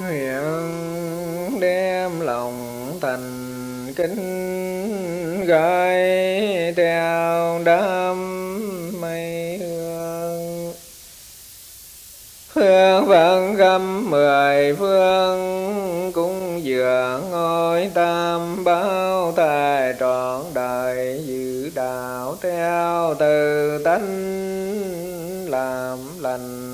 Nguyện đem lòng thành kính gửi theo đám mây hương. Hương vẫn khắp mười phương, cúng dường ngôi tam bảo thầy trọn đời giữ đạo theo từ tánh làm lành.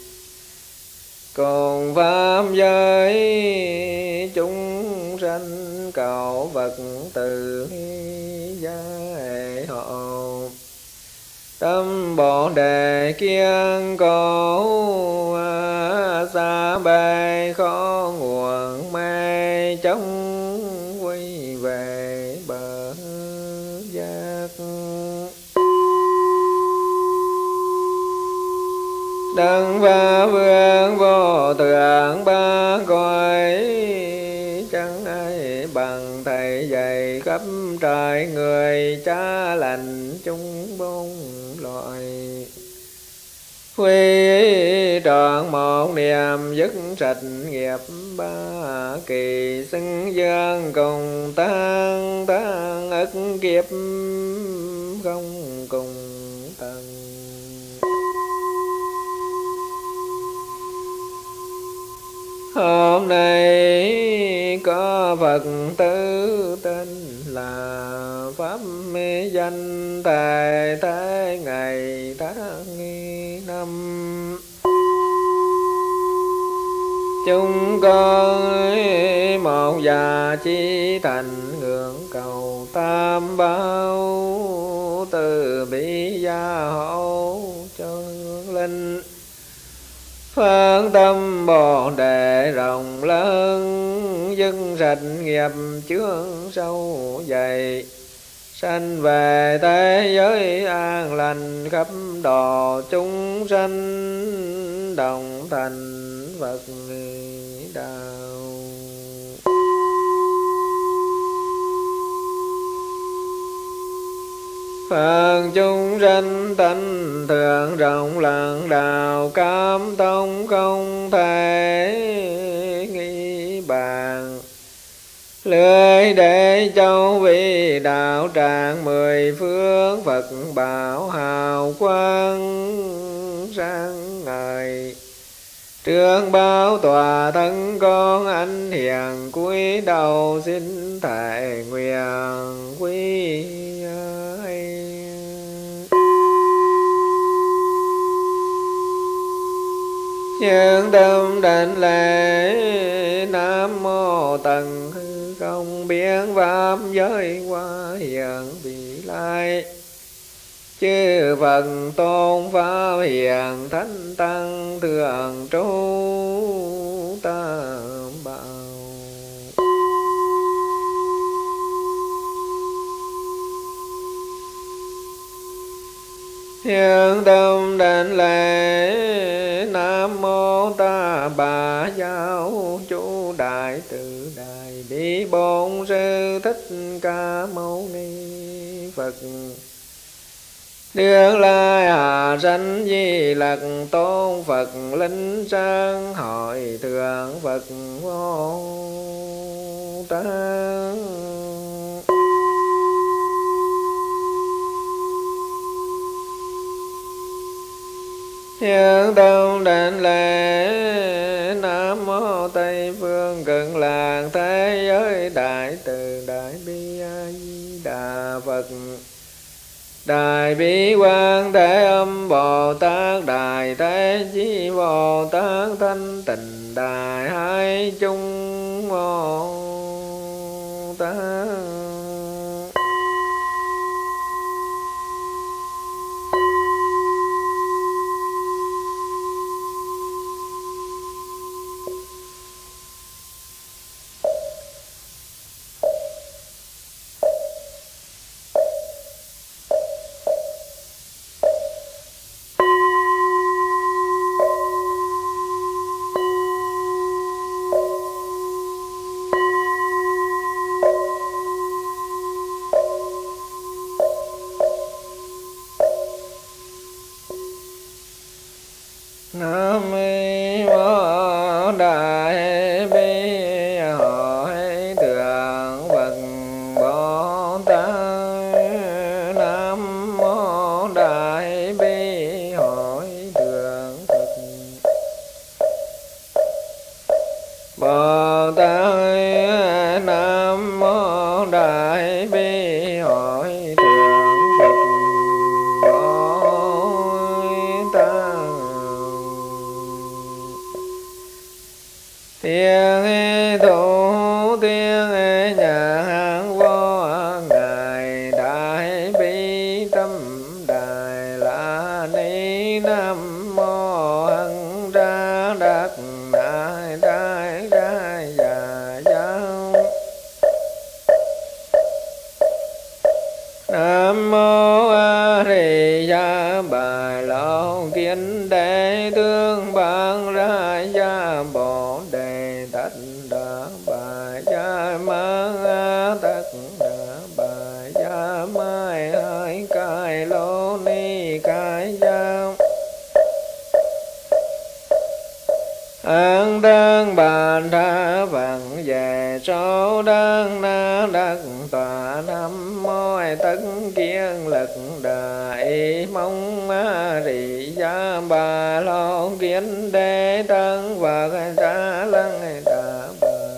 Cùng pháp giới chúng sanh cầu Phật từ giai hộ. Tâm Bồ Đề kiên cố, xa bay khó nguồn mê chống quy về bờ giác. Đấng ba vương vô thượng ba cõi, chẳng ai bằng thầy dạy khắp trời người cha lành chung bốn loại. Quy trọn một niềm dứt sạch nghiệp ba kỳ, xưng dương cùng tan ức kiếp không cùng tận. Hôm nay có Phật tử tên là Pháp danh thầy thế ngày tháng năm. Chúng con một già chi thành ngưỡng cầu tam bảo, từ bi gia hộ cho hương linh. Phát tâm Bồ Đề rộng lớn, dứt sạch nghiệp chướng sâu dày. Sanh về thế giới an lành, khắp độ chúng sanh đồng thành Phật đạo. Phật chúng sanh tánh thượng rộng lặng đạo, cam thông không thể nghi bàn. Lưới để châu vi đạo tràng mười phương, Phật bảo hào quang sáng ngời. Trương báo tòa thân con anh hiền, cúi đầu xin thệ nguyện quý ơi. Nhân tâm đảnh lễ Nam Mô Tần Hư Không biến pháp giới qua hiện vị lai. Chư Phật tôn pháp hiền thánh tăng thường trú tam bảo. Hiện tâm đảnh lễ Nam Mô Ta Bà Giáo Chủ Đại Từ Đại Bi Bổn Sư Thích Ca Mâu Ni Phật. Đương lai hà sanh Di Lặc Tôn Phật, linh sang hội thượng Phật Vô Tát. Hiện tâm đảnh lễ Nam Mô Tây Phương Cực Lạc Thế Giới Đại Từ Đại Bi A Di Đà Phật. Đại Bi Quang Thế Âm Bồ Tát, Đại Thế Chí Bồ Tát, Thanh Tịnh Đại Hải Chung Bồ Tát. bi hội thượng Phật Bồ Tát. Nam mô Đại Bi Hội Thượng Phật Bồ Tát. Nam mô Đại Bi Hội Thượng Phật Bồ Tát. Thiên thủ thiên nhà hàng vô ngài Đại Bi Tâm Đài La Ni. Nam mô Hằng Ra Đắc Đại Đại Đại Già Giáo. Nam mô A Di Đà Bà Lâu Kiến Đệ Tương Bản Ra Gia Bồ Đề Tát Đà Bà Gia Ma Tát Đà Bà Gia Mai Hai Cai Lô Ni Cai Giao. An đăng bàn tha vạn về số đăng na đắc tòa. Nam mô tất kiên lực đại mong a di đà bà lo kiến đế tăng và ra lăng đà bà.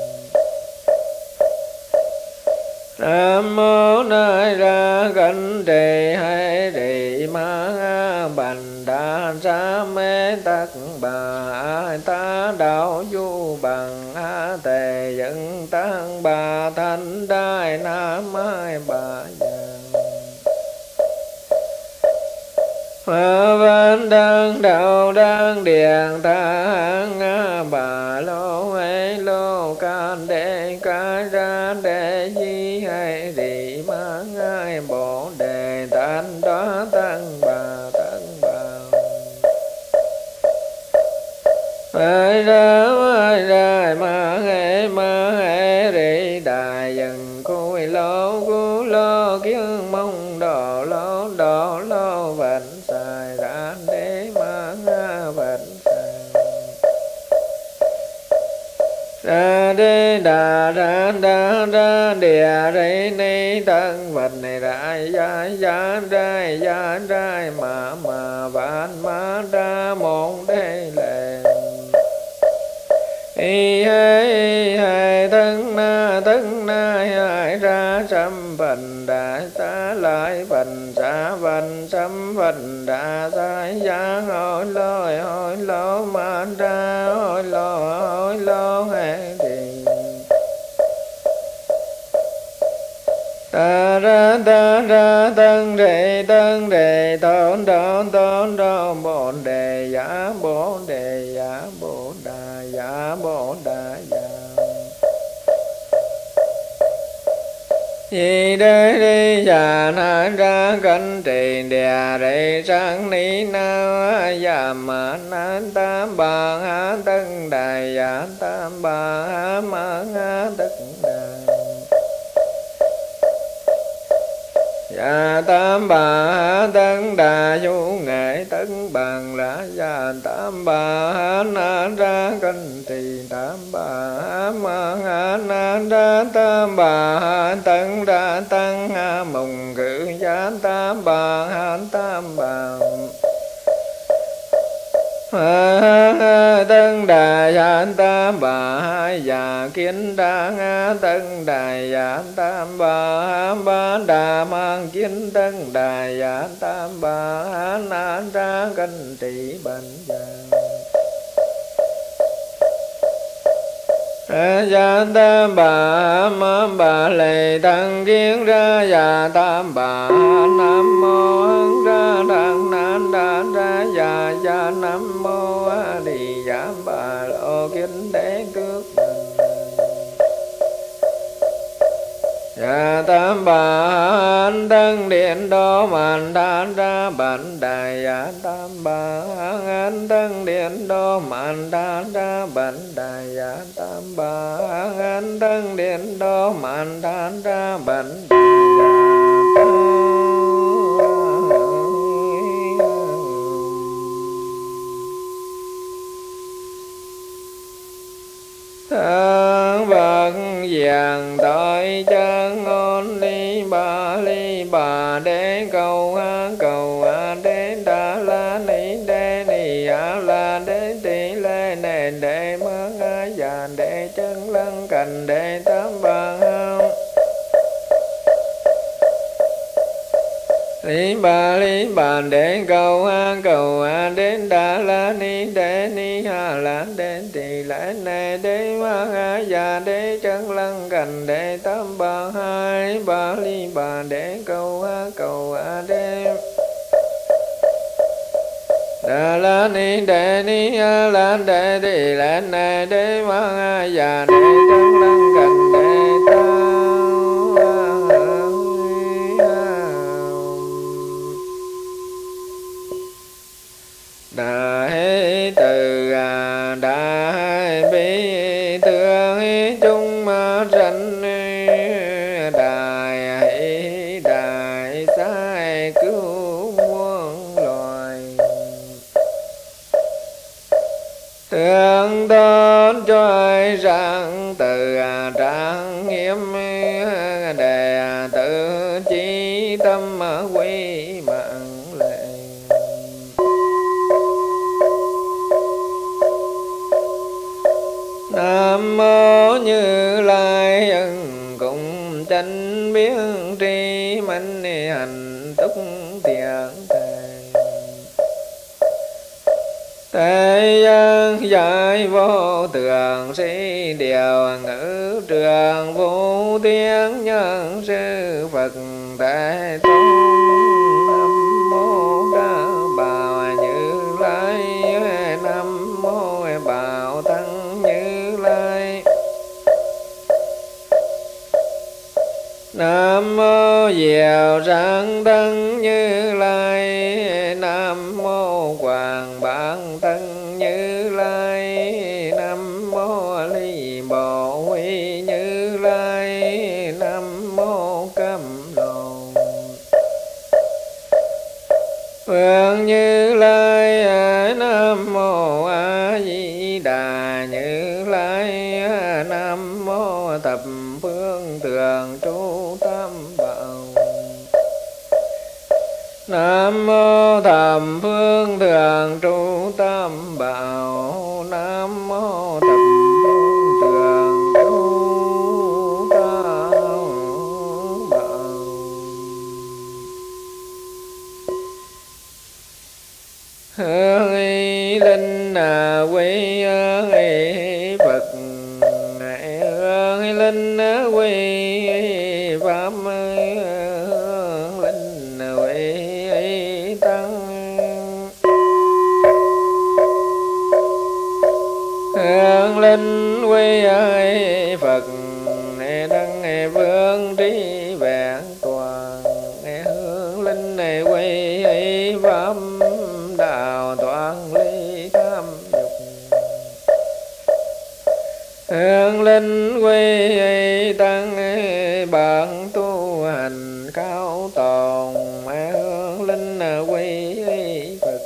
Nam mô Đại Ra Cẩn Trì Hay Trì Ma Bành Đa Sa Mê Tắc Bà Ta Đạo Du Bằng A Tề Dẫn Tăng Bà Thanh Đài Nam Mai Bà Giang. Phật Văn Đăng Đạo Đăng Điện Thang Bà Lô Ấy Lô Can Đệ Ca Ra Đệ Di Hay Rị Ma Ngài Bồ Đề Tát Đó Tăng Bà Tăng Bà. Ai ra ma hệ rị đại dần cùi lô kiến mong đồ lô vệnh xài ra đế ma vệnh xài ra đế đà ra địa rị ni tân vệnh này ra mà vạn ma ra môn đế lệ. Hai thân na hai ra sâm vần đà xá lại vần xá vần sâm vần đà sai giá hỏi lô ma ra hỏi lô hay đi. Ta ra tân rệ tôn bổn đề giả bổn đà giả bổn đà giả. Vì đế đi già na ra cân trì địa rệ sang ni na giả mà nan tam bà ha tân đà giả tam bà ha ma ha tất đà. Dạ tam bà tân đà du nghệ tấn bằng là dạ tam bà na ra cân trì tam bà ma na ra tam bà tân đà tăng mùng cử giá tam bà tân đà dạ tam bà già kiến đa tân đà dạ tam bà đà mang kiến tân đà dạ tam bà na ra cân trị bệnh già. Dạ tam bà lệ tăng kiến ra dạ tam bà nam mô ra đăng nan đan ra dạ nam mô a di đà bà lô kính đế tước. Dạ tam bà tân điện đô màn đan ra bản đài dạ tam bà tân điện đô màn đan ra bản đài dạ tam bà tân điện đô màn đan ra bản đài dạ. thân vật vàng tội chân ngôn ly bà đế cầu đế đà la ni đế ni a la đế tỷ lê nền đế mơ ngã già đế chân lân cành đế tám bằng hông lý bà đế cầu đến đà la ni đế ni ha la đế tỷ lễ nề đế ma ha già đế chân lân cành đế tám bà hai bà đế cầu đế đà la ni đế ni ha la đế tỷ lễ nề đế ma ha già đế chân lân cành đế tám đại từ đại bi thương chung ranh đại sai cứu muôn loài thương tôn cho ai rằng từ trang nghiêm đề tự chí tâm quy mạng lệ Nam mô Như Lai ân cùng chánh biến tri minh hành túc thiện Thế gian giải vô thường sĩ điều ngữ trường vô tiếng nhân sư Phật Thế Tôn Nam mô Đa Bà Như Lai Nam mô Bảo Tăng Như Lai Nam mô Diệu Rạng Tăng Như Lai Nam mô Hoàng Bản Tăng Như Lai Nam mô Ly Bộ Huy Như Lai Nam mô Cam Lồ Phương Như Lai Nam mô A Di Đà Như Lai Nam mô Thập Phương Thường Trụ Tam Bảo Nam mô Thập Phương Thường Trụ Tam Bảo Nam mô Thập Phương Thường Trụ Tam Bảo Hương y linh quy Phật Hương y linh quy Pháp Hương linh quy Tăng Hương linh quy Phật Đăng vương trí vẹn toàn Hương linh quy Pháp đạo toàn ly tham dục Hương linh quy Tăng bản tu hành cao tồn Hương linh quy Phật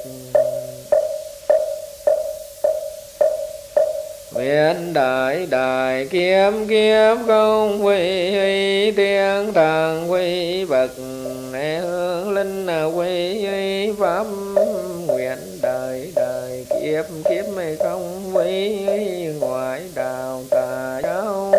Nguyện đại đại kiếm công quy thiên thần quy Phật Hương linh quy Pháp nguyện đời đời kiếp không quy ngoại đạo tà giáo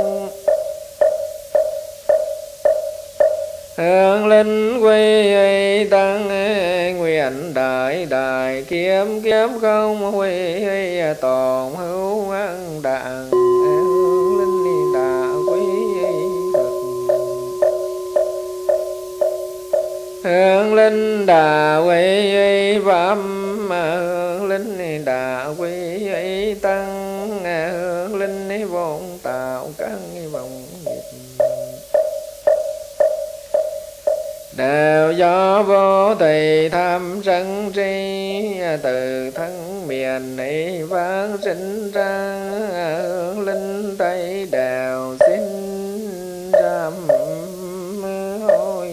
Hương linh quy Tăng nguyện đời đời kiếp không quy tồn hữu an đạn Hương linh đạo quy Phật Hương linh đạo quy Pháp Hương linh đạo quy Tăng Hương linh vốn tạo căn vọng nghiệp đều do vô thầy tham sân si từ thân miền này vang sinh ra Hương linh tây đều xin sám hối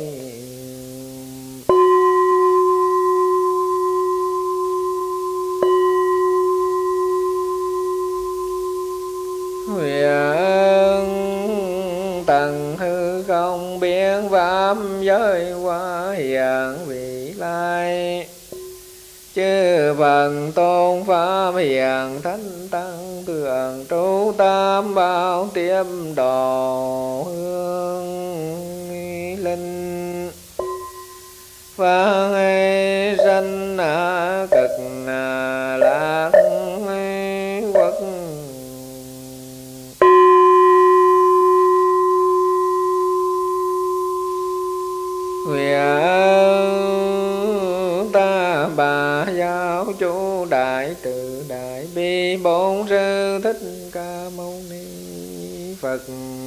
Nguyện tầng hư không biến pháp giới hóa hiện vị lai, chư Phật tôn pháp hiện thánh tăng thượng trụ tam bảo tiếp độ hương linh. Phật sanh cực lạc quốc, nguyện ta bà giáo chủ đại từ đại bi bổn sư thích ca mâu ni Phật,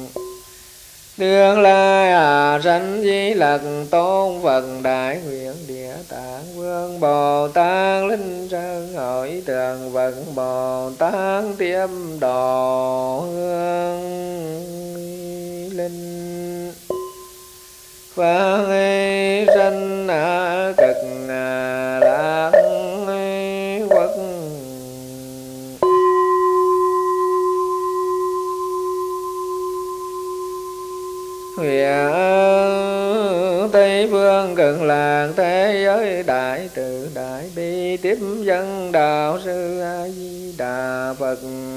tương lai sanh di lặc tôn Phật đại nguyện địa tạng vương Bồ Tát linh sơn hội tường Phật Bồ Tát tiếp độ hương linh. Phật sanh cực lạc quốc, nguyện Tây phương cực lạc thế giới đại từ đại bi tiếp dẫn đạo sư A Di Đà Phật,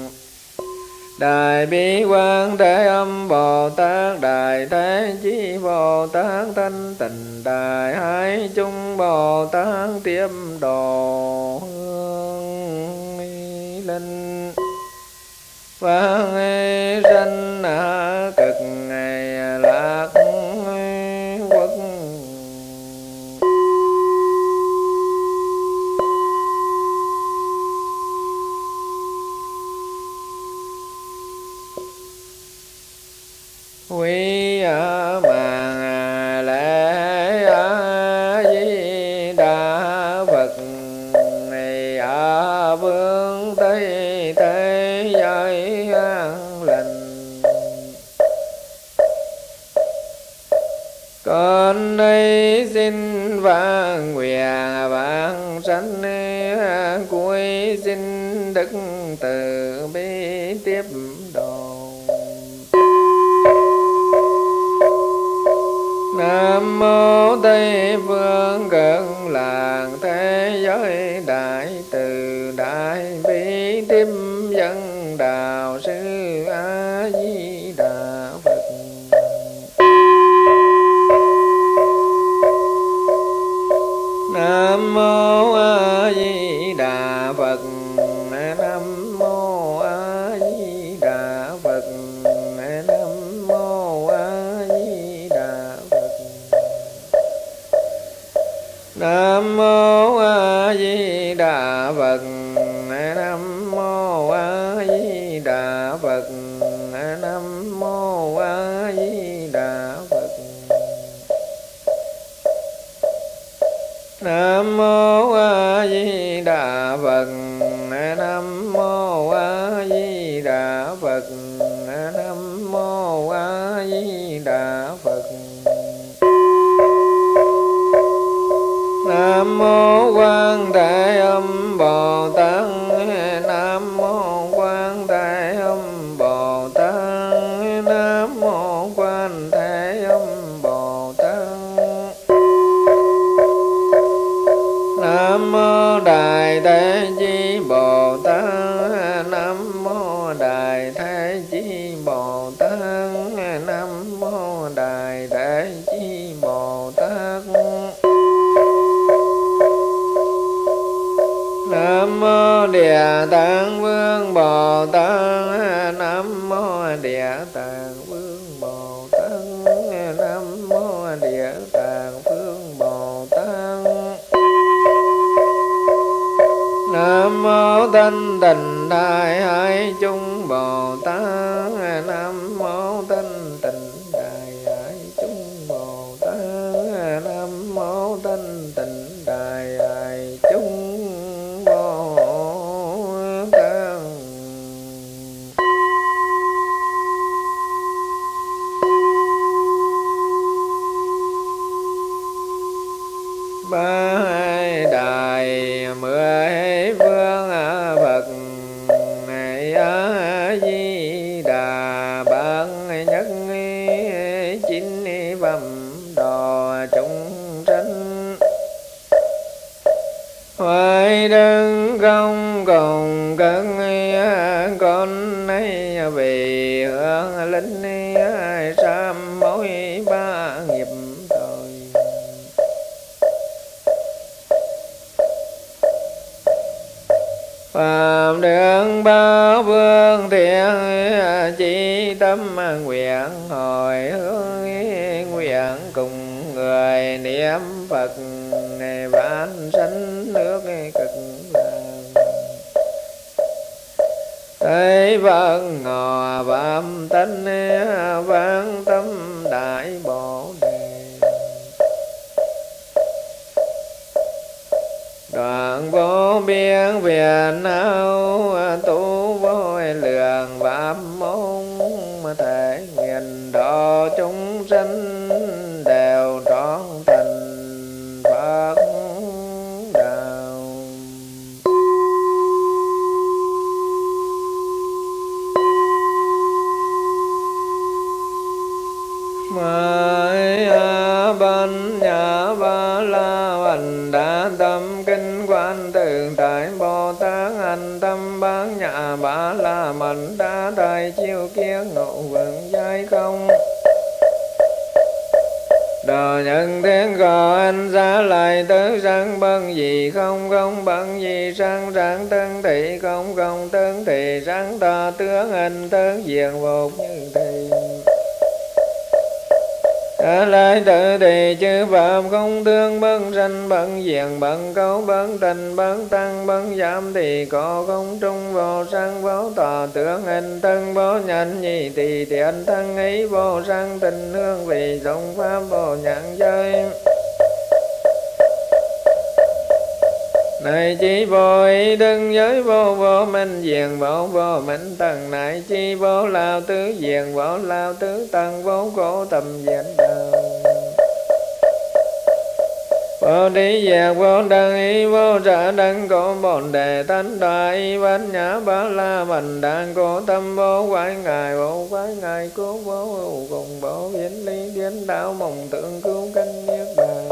đại bi quang thế âm Bồ Tát, đại thế chí Bồ Tát, thanh tịnh đại hải chung Bồ Tát tiếp độ hương linh. Phật sanh cực lạc quốc, quý mạng lễ A Di Đà Phật, ở phương Tây thế giới an lành. Con đây xin vạn nguyện vạn sanh cuối xin đức từ bi tiếp độ. Nam mô Tây phương cực lạc thế giới đại từ đại bi tiếp dẫn đạo sư A Di Đà Phật. Nam mô A Di Đà Phật. Nam mô A Di Đà Phật. Nam mô A Di Đà Phật. Nam mô A Di Đà Phật. Nam mô A Di Đà Phật. Nam mô A Di Đà Phật. Nam mô A Di Đà Phật. Nam mô A Di Đà Phật. Nam mô A Di Đà Phật. Nam mô Quan Thế Âm Bồ Tát. Nam mô Quan Thế Âm Bồ Tát. Nam mô Quan Thế Âm Bồ Tát. Nam mô Đại Thế Chí Bồ Tát. Nam mô Đại Thế Chí Bồ Tát. Nam mô Đại Thế Chí Bồ Tát. Nam mô Địa Tạng Vương Bồ Tát. Nam mô Địa Tạng Vương Bồ Tát. Nam mô Địa Tạng Vương Bồ Tát. Nam mô Thanh Tịnh Đại Hải Chung Bồ Tát. Nam mô Thanh Tịnh Đại Hải Chung Bồ Tát. Nam mô Thanh Tịnh Đại Hải Chung Bồ Tát. Ba đại mười phương Phật A Di đà bản nhất chín phẩm đò chúng sanh hoài đơn không cùng cân con ấy vì hưởng linh sám mỗi ba nghiệp tội phạm đường bao vương thiện chỉ tâm nguyện hồi hướng nguyện cùng người niệm Phật vãng sanh nước cực lạc thấy vân ngò phạm tánh vãng tâm đại bồ đề đoạn vô biên phiền não tu vô lượng pháp môn thể nguyện độ chúng sanh đều trọn thành Phật đạo. Mới ban nhà ba la hành đã tâm kinh quan tự tại Bồ Tát hành tâm bán nhà ba la mệnh đã đại chiêu kiến ngộ vượng giai không đồ nhân thiên gọi anh ra lại tứ sang bân gì không không bân gì sang sáng tân thị không không tân thị sáng ta tướng anh tướng diện một như thị lại tự thì chư phạm không tương bấn sanh bấn diện bấn cấu bấn tình bấn tăng bấn giảm thì có không trung vô sang vô tòa tướng hình thân vô nhận nhị thì thiện thân ý vô sang tình hương vì dụng pháp vô nhận giới này chi vô ý đừng giới vô vô minh diện vô vô minh tầng này chi vô lao tứ diện vô lao tứ tầng vô cổ tầm diện đạo vô đi dạc vô đăng ý vô trả đăng cổ bổn đề tánh đại bát nhã ba la mật đàn cổ tâm vô quái ngài cố vô cùng vô biến lý biến đạo mộng tượng cứu canh niết bàn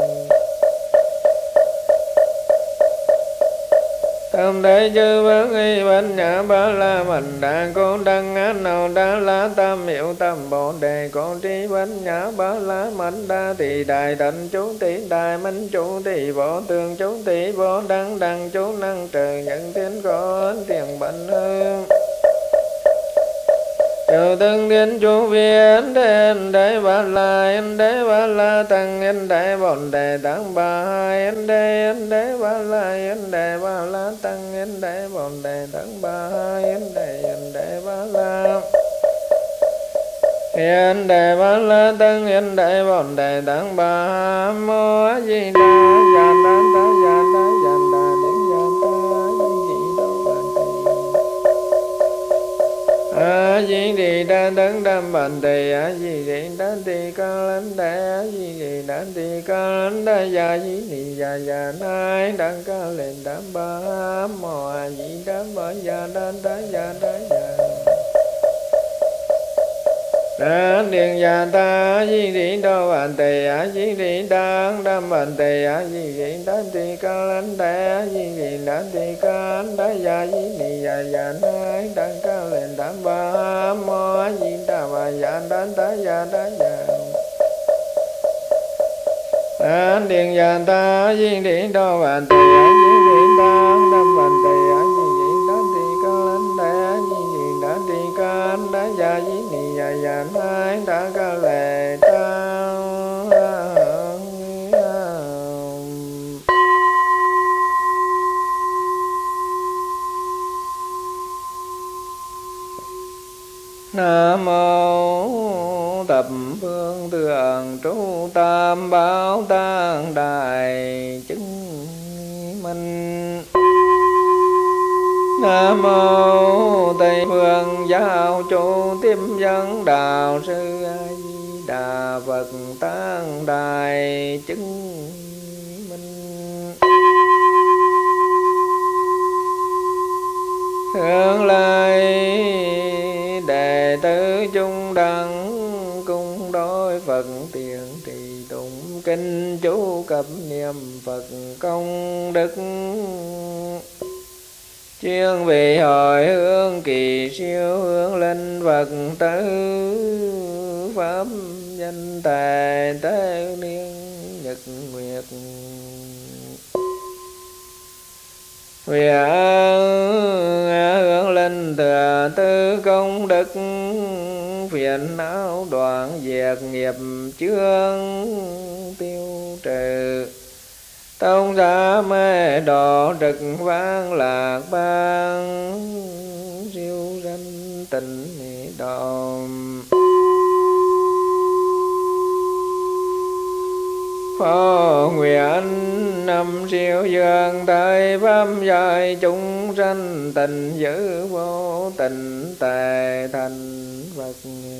tâm thế chư vấn y bát nhã ba la mật đàn cổ đăng á nào đa la tam hiệu tam bồ đề cổ trí bát nhã ba la mật đa thì đại tịnh chú tỷ đại minh chú tỷ vô tương chú tỷ vô đăng đăng chú năng trừ nhận thiên có tiền bệnh hương Chư tương thiên chú viên đen đế ba la tăng đế bổn đề tăng ba hai đế ba la tăng đế bổn đề tăng ba hai đế ba la hiện đề ba la tăng đế bổn đề tăng ba mô a di đà dạ đa đa dạ đa dạ đa đế dạ đa di đà a di đi đa tấn đam bành tỳ a di đi đa tỳ ca lãnh đa a di đi đa tỳ ca lãnh đa dạ di đi dạ dạ nai đăng ca lên đam ba mô a di đà ba dạ đa đa dạ đa dạ đa điện dạ ta a di đi đô bành tỳ a di đi đăng đam bành tỳ a di đi đa tỳ ca lãnh đa a di đi đa tỳ ca lãnh đa dạ di đi dạ dạ nai đăng ca lên đam ba mô a di đà bà dạ đa đa dạ đa dạ đan điện dạ ta a di đi đô bành tỳ a di đi đăng đam bành tỳ a di đi đa tỳ ca lãnh đa a di đi đa tỳ ca lãnh đa dạ di đi dạ dạ nai đa ca lệ ta Nam mô Thập Phương Thượng Trụ Tam Bảo Tạng Đại Chứng Minh. Nam mô Tây Phương Giáo Chủ Tiếp Dẫn Đạo Sư A Di Đà Phật Tạng Đại Chứng Minh. Hướng lai đệ tử tử chung đẳng cung đối Phật tiền trì tụng kinh chú cập niệm Phật công đức. Chuyên vị hồi hướng kỳ siêu hướng linh Phật tử pháp danh tài tế niên nhật nguyệt. Hướng linh thừa tư công đức phiền não đoạn diệt nghiệp chướng tiêu trừ. Tông giá mê độ trực vang lạc bang siêu danh tịnh độ. Phổ nguyện năm siêu dương tới pháp giới chúng sanh tình giữ vô tình tề thành Phật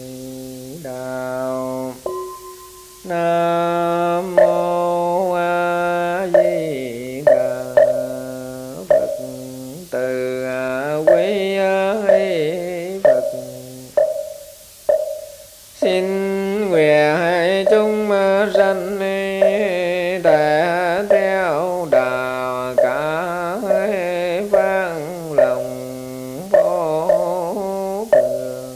đạo. Nam mô A Di Đà Phật. Từ quý Phật xin nguyện hai chúng sanh đã theo đạo cả vang lòng vô thường.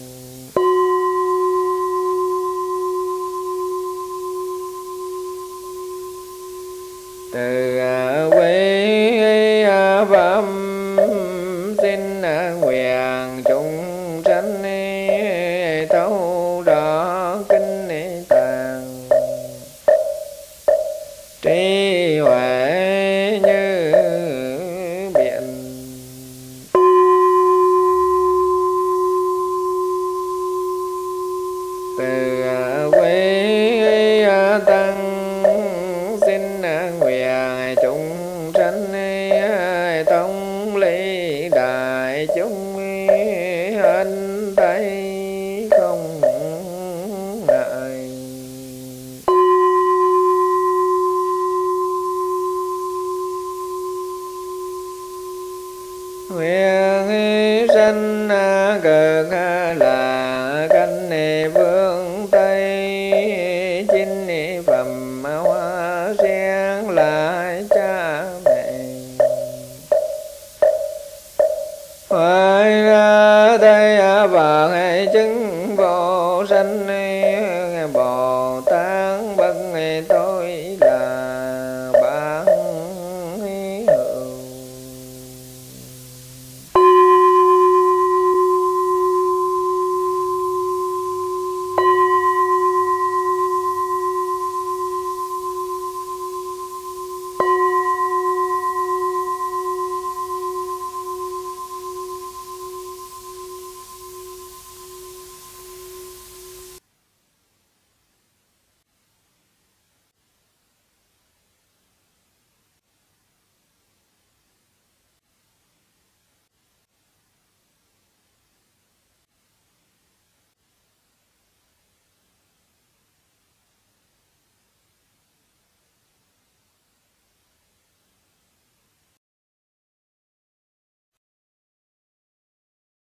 Từ quý pháp xin nguyện chúng sanh thấu rõ kinh tạng trí huệ như biển. Từ quý tăng xin nguyện chúng sanh tông lý đại chúng hân tay không ngại. Nguyện sanh cực là canh phương Tây chinh phẩm hoa sen lại cha mẹ. Phải ra đây Phật chứng vô sanh Bồ